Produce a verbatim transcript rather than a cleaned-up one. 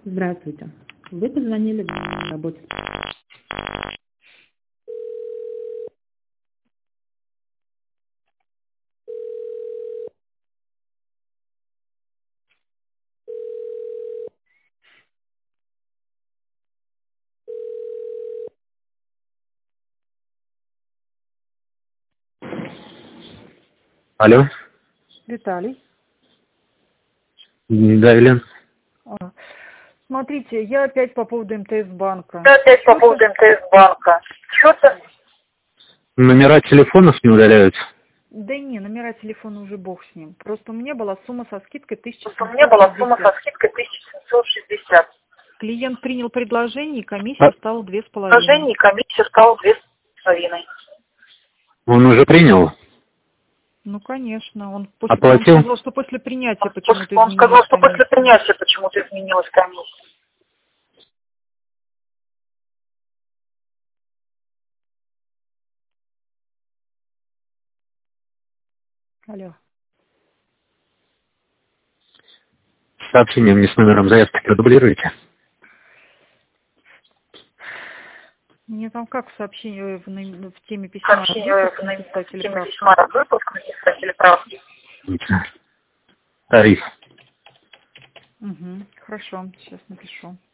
Здравствуйте. Вы позвонили в работе. Алло. Виталий. Да, Елена. А, Смотрите, я опять по поводу МТС банка. Я опять по поводу МТС банка. Что-то? Номера телефонов не удаляются. Да не, номера телефона уже бог с ним. Просто у меня была сумма со скидкой тысяча У меня была сумма со семьсот шестьдесят. скидкой тысяча семьсот шестьдесят. Клиент принял предложение, и комиссия А? стала две с половиной. Предложение и комиссия стала две с половиной. Он уже принял? Ну, конечно. Он, после, Оплатил? он сказал, что после принятия почему-то Он сказал, изменилась что после комиссия. принятия почему-то изменилась комиссия. Алло. Сообщение мне с номером заявки продублируете? Мне там как в сообщении в, на- в теме письма Сообщение выпуск в написать или теме правду? письма выпуск написать или правду. Тариф. Угу, хорошо, сейчас напишу.